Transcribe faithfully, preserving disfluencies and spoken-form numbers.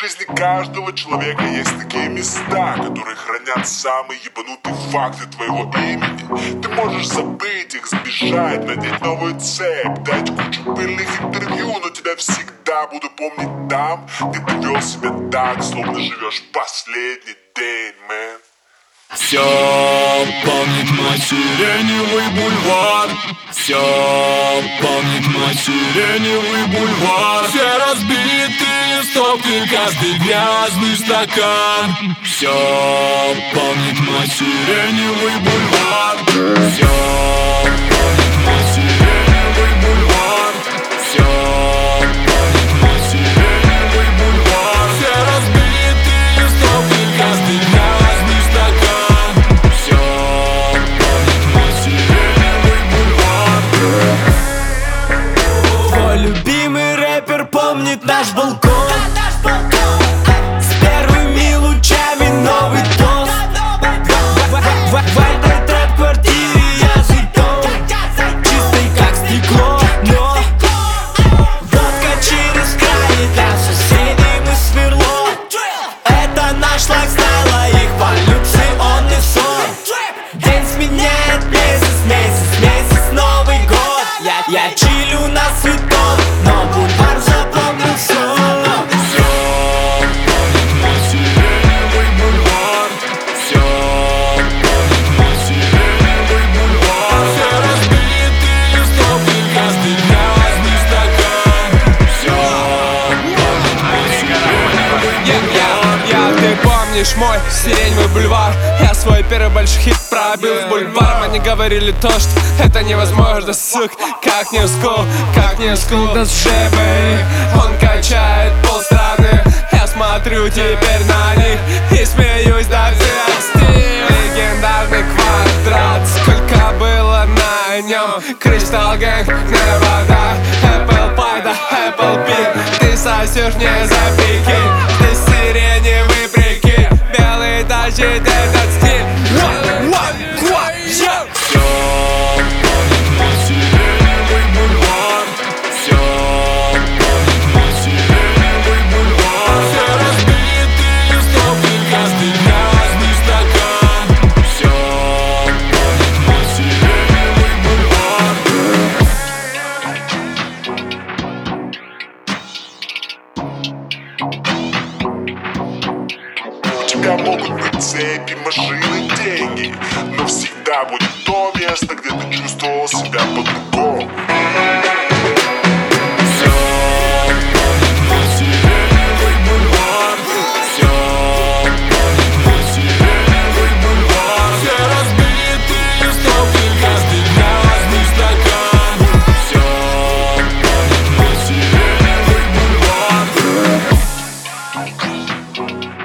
жизни каждого человека есть такие места, которые хранят самые ебанутые факты твоего имени. Ты можешь забыть их, сбежать, надеть новую цепь, дать кучу пыльных интервью, но тебя всегда буду помнить там, где ты вел себя так, словно живешь последний день, мэн. Все помнит мой сиреневый бульвар. Все помнит мой сиреневый бульвар. Все разбитые стопки, каждый грязный стакан. Все помнит мой сиреневый бульвар. Все помнит мой сиреневый бульвар. Все помнит мой сиреневый бульвар. Все разбитые стопки, каждый грязный стакан. Все помнит мой сиреневый бульвар. Твой любимый рэпер помнит наш балкон. С первыми лучами новый тост. В этой трэп-квартире я житом, чистый как стекло, но водка через край, для соседей мы сверло. Это наш лайфстайл, а их полюционный сон. День сменяет месяц, месяц, месяц, Новый год. Я, я чилю на святом, но бульвар запомнил все. Мой сиреневый бульвар. Я свой первый большой хит пробил с бульваром. Они говорили то, что это невозможно, сук. Как не скул, как не скул, да сшибы. Он качает полстраны. Я смотрю теперь на них и смеюсь до пьясти. Легендарный квадрат, сколько было на нем. Crystal Gang, Nevada, Apple Pie, да Apple Pie. Ты сосешь не за пики, ты сиреневый прикинь. Белый тащит этот стиль. One, one, one, yeah. Все помнит мой сиреневый бульвар. Все помнит мой сиреневый бульвар. Все разбитые стопки, каждый грязный стакан. Все помнит мой сиреневый бульвар. У тебя могут быть цепи, машины, деньги, но всегда будет то место, где ты чувствовал себя по-другому. Все помнит мой сиреневый бульвар. Все помнит мой сиреневый бульвар. Все разбитые стопки, каждый грязный стакан. Все помнит мой сиреневый бульвар.